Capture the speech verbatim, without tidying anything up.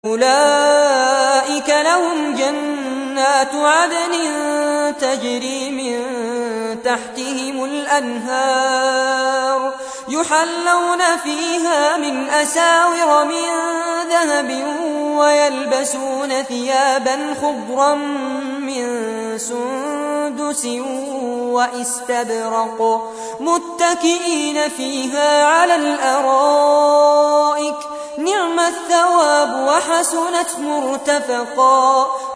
أولئك لهم جنات عدن تجري من تحتهم الأنهار يحلون فيها من أساور من ذهب ويلبسون ثيابا خضرا من سندس وإستبرق متكئين فيها على الأرائك نعم الثواب وحسنت مرتفقا.